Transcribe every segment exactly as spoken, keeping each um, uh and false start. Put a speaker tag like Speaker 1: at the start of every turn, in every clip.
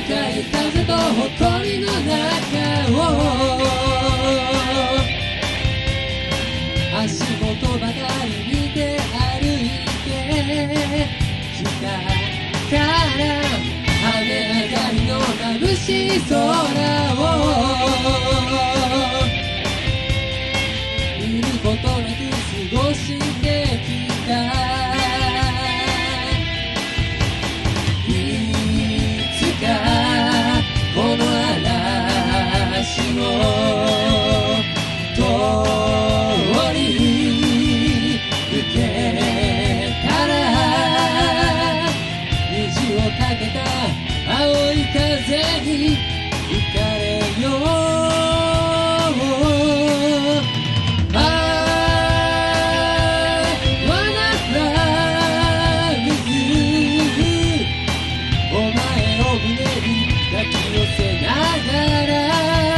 Speaker 1: い風とほこりの中を足元ばかり見て歩いてきたから雨上がりの眩しい空を見ることなく過ごしてきた青い風に吹かれよう I wanna fly with you お前を胸に抱き寄せながら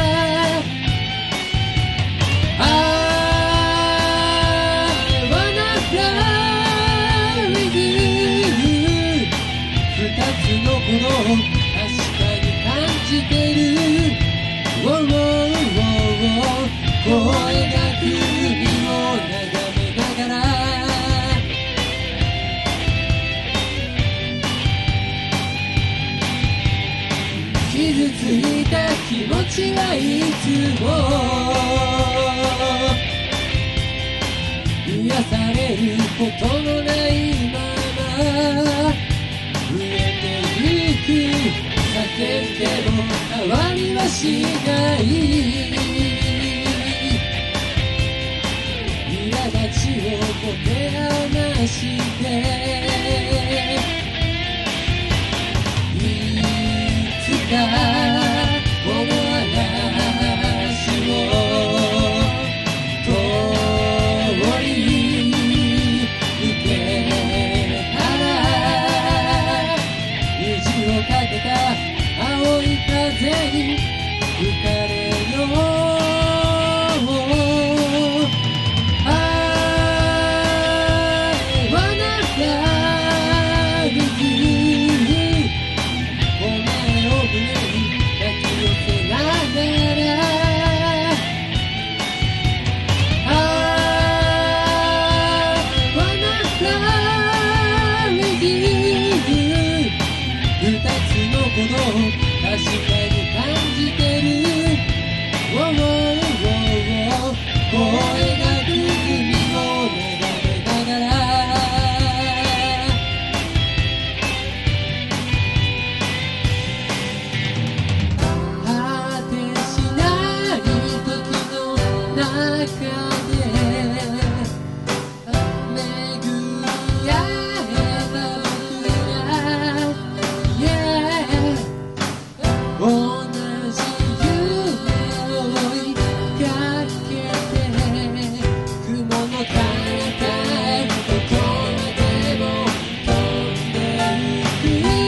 Speaker 1: I wanna fly with you 二つのこの声が海を眺めながら傷ついた気持ちはいつも癒されることのないまま増えてゆく叫んでも変わりはしない持て余していつかこの嵐を通り抜けたら虹をかけた青い風に吹かれよう確かに感じてる oh, oh, oh, oh 声が海を眺めながら果てしない時の中で巡り合えた僕ら Yeah同じ夢を追いかけて雲の高いどこまでも飛んでゆく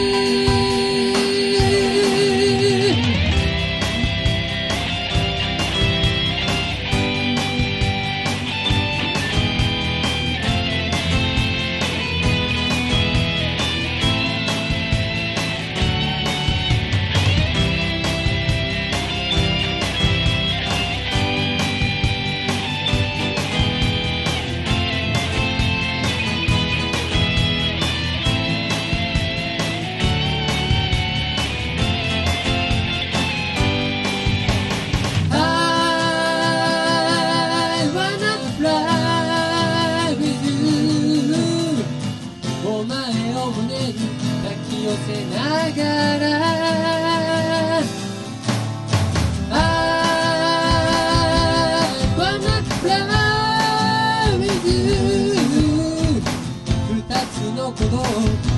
Speaker 1: お前を胸に抱き寄せながら I wanna fly with you 二つの鼓動